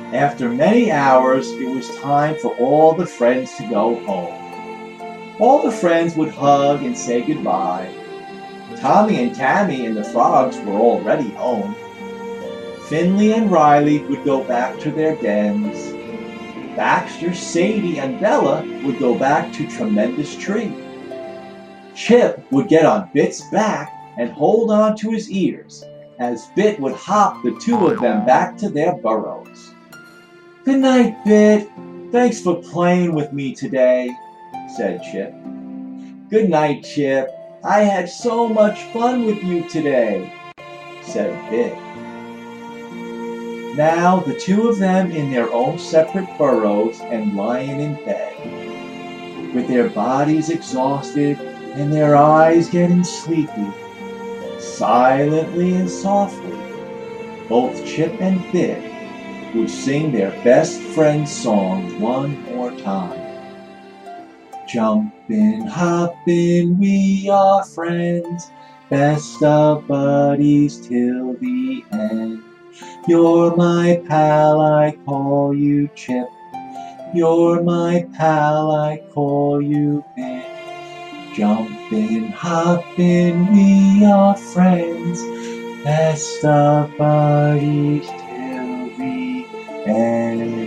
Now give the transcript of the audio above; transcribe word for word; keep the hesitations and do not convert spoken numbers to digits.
After many hours, it was time for all the friends to go home. All the friends would hug and say goodbye. Tommy and Tammy and the frogs were already home. Finley and Riley would go back to their dens. Baxter, Sadie, and Bella would go back to Tremendous Tree. Chip would get on Bit's back and hold on to his ears as Bit would hop the two of them back to their burrows. "Good night, Bit. Thanks for playing with me today," said Chip. "Good night, Chip. I had so much fun with you today," said Bit. Now the two of them in their own separate burrows and lying in bed, with their bodies exhausted and their eyes getting sleepy, silently and softly, both Chip and Bit would sing their best friend song one more time. "Jumpin', hoppin', we are friends, best of buddies till the end. You're my pal, I call you Chip. You're my pal, I call you Bit. Jumpin', hoppin', we are friends, best of buddies till the end."